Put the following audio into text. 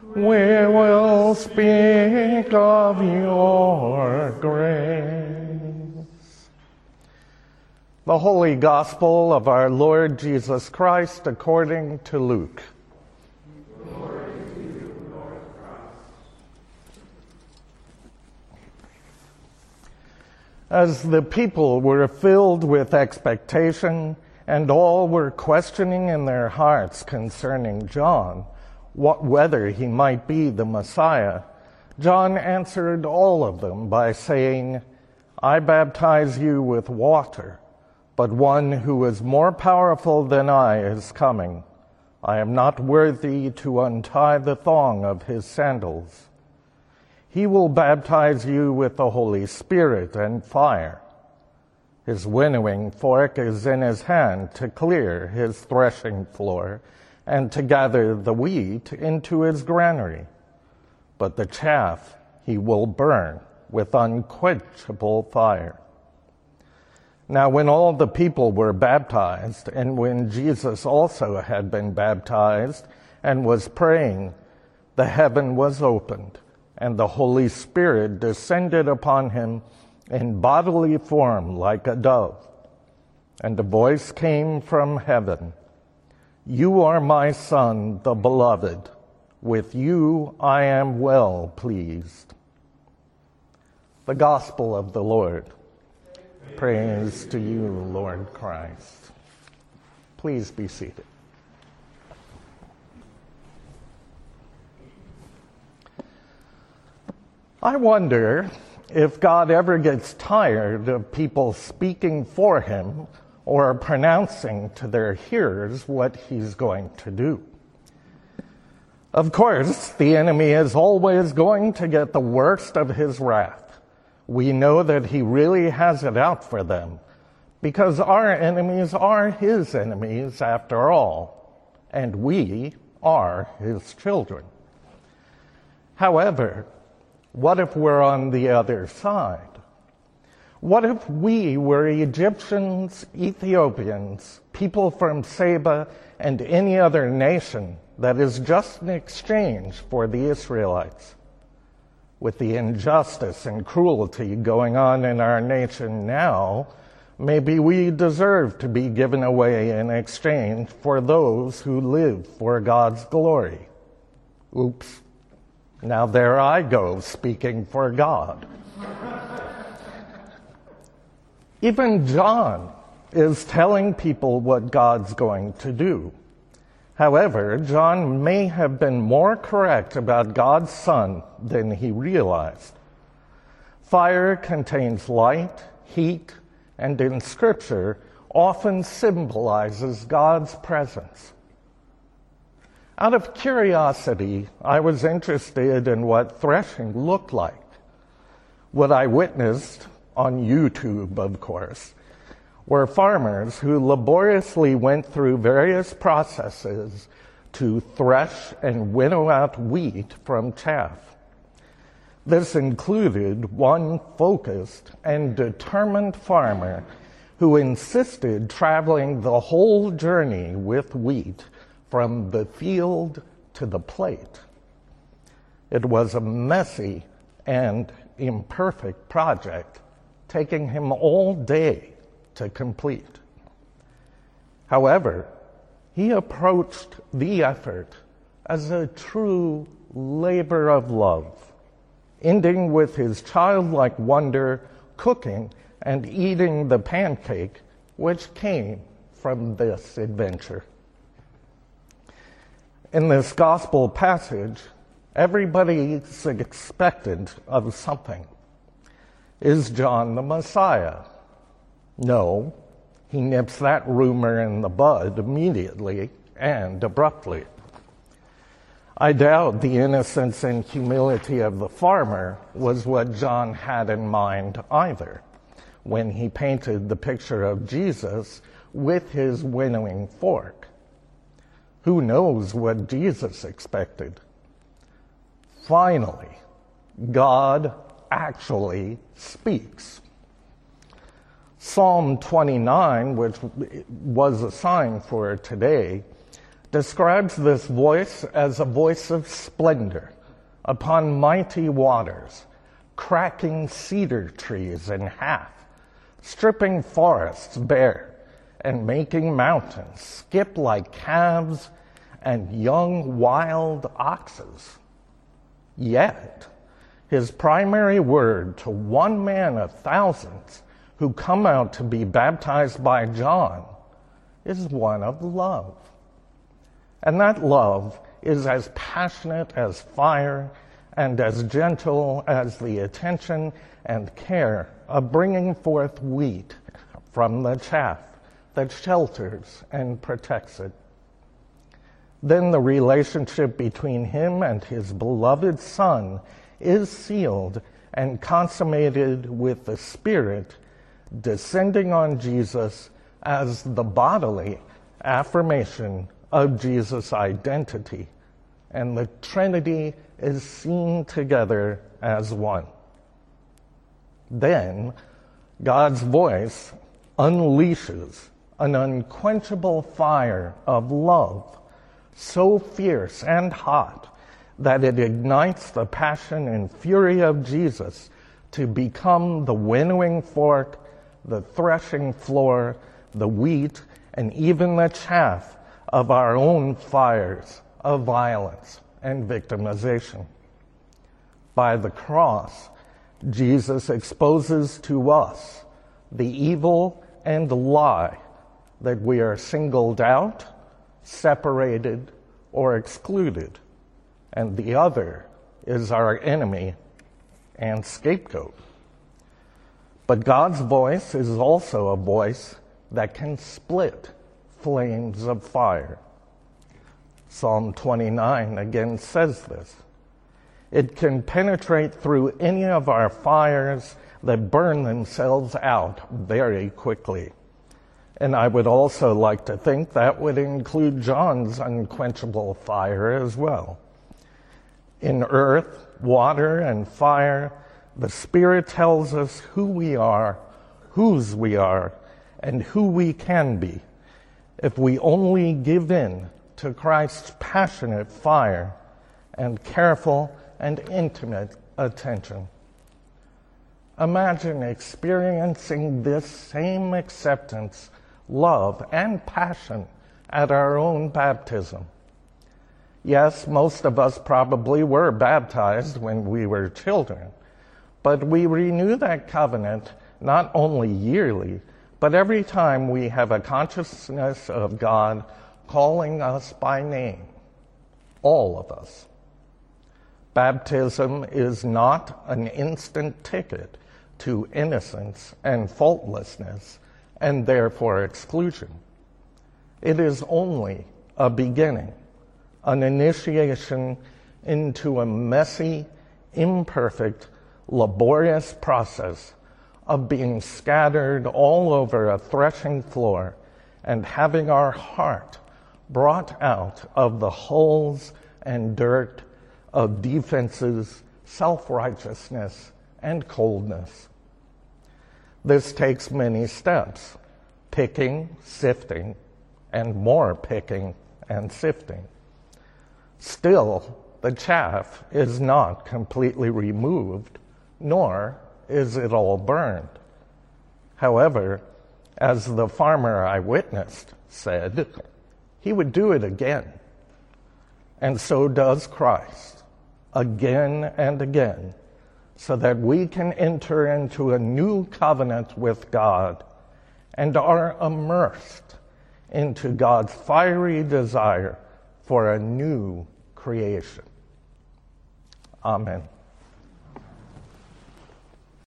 We will speak of your grace. The Holy Gospel of our Lord Jesus Christ according to Luke. Glory to you, Lord Christ. As the people were filled with expectation, and all were questioning in their hearts concerning John, whether he might be the Messiah, John answered all of them by saying, I baptize you with water, but one who is more powerful than I is coming. I am not worthy to untie the thong of his sandals. He will baptize you with the Holy Spirit and fire. His winnowing fork is in his hand to clear his threshing floor and to gather the wheat into his granary. But the chaff he will burn with unquenchable fire. Now when all the people were baptized, and when Jesus also had been baptized and was praying, the heaven was opened, and the Holy Spirit descended upon him in bodily form like a dove. And a voice came from heaven, You are my Son, the Beloved. With you I am well pleased. The Gospel of the Lord. Praise to you, Lord Christ. Please be seated. I wonder if God ever gets tired of people speaking for him or pronouncing to their hearers what he's going to do. Of course, the enemy is always going to get the worst of his wrath. We know that he really has it out for them, because our enemies are his enemies after all, and we are his children. However, what if we're on the other side? What if we were Egyptians, Ethiopians, people from Saba, and any other nation that is just an exchange for the Israelites? With the injustice and cruelty going on in our nation now, maybe we deserve to be given away in exchange for those who live for God's glory. Oops. Now there I go, speaking for God. Even John is telling people what God's going to do. However, John may have been more correct about God's Son than he realized. Fire contains light, heat, and in Scripture often symbolizes God's presence. Out of curiosity, I was interested in what threshing looked like. What I witnessed, on YouTube of course, were farmers who laboriously went through various processes to thresh and winnow out wheat from chaff. This included one focused and determined farmer who insisted traveling the whole journey with wheat from the field to the plate. It was a messy and imperfect project, taking him all day to complete. However, he approached the effort as a true labor of love, ending with his childlike wonder cooking and eating the pancake which came from this adventure. In this gospel passage, everybody is expectant of something. Is John the Messiah? No, he nips that rumor in the bud immediately and abruptly. I doubt the innocence and humility of the farmer was what John had in mind either, when he painted the picture of Jesus with his winnowing fork. Who knows what Jesus expected? Finally, God actually speaks. Psalm 29, which was assigned for today, describes this voice as a voice of splendor upon mighty waters, cracking cedar trees in half, stripping forests bare, and making mountains skip like calves and young wild oxes. Yet, his primary word to one man of thousands who come out to be baptized by John is one of love. And that love is as passionate as fire and as gentle as the attention and care of bringing forth wheat from the chaff that shelters and protects it. Then the relationship between him and his beloved Son is sealed and consummated with the Spirit descending on Jesus as the bodily affirmation of Jesus' identity, and the Trinity is seen together as one. Then God's voice unleashes an unquenchable fire of love, so fierce and hot that it ignites the passion and fury of Jesus to become the winnowing fork, the threshing floor, the wheat, and even the chaff of our own fires of violence and victimization. By the cross, Jesus exposes to us the evil and lie that we are singled out, separated, or excluded, and the other is our enemy and scapegoat. But God's voice is also a voice that can split flames of fire. Psalm 29 again says this. It can penetrate through any of our fires that burn themselves out very quickly. And I would also like to think that would include John's unquenchable fire as well. In earth, water, and fire, the Spirit tells us who we are, whose we are, and who we can be if we only give in to Christ's passionate fire and careful and intimate attention. Imagine experiencing this same acceptance, love, and passion at our own baptism. Yes, most of us probably were baptized when we were children, but we renew that covenant not only yearly, but every time we have a consciousness of God calling us by name, all of us. Baptism is not an instant ticket to innocence and faultlessness, and therefore exclusion. It is only a beginning, an initiation into a messy, imperfect, laborious process of being scattered all over a threshing floor and having our heart brought out of the holes and dirt of defenses, self-righteousness, and coldness. This takes many steps, picking, sifting, and more picking and sifting. Still, the chaff is not completely removed, nor is it all burned. However, as the farmer I witnessed said, he would do it again. And so does Christ, again and again, so that we can enter into a new covenant with God and are immersed into God's fiery desire for a new creation. Amen.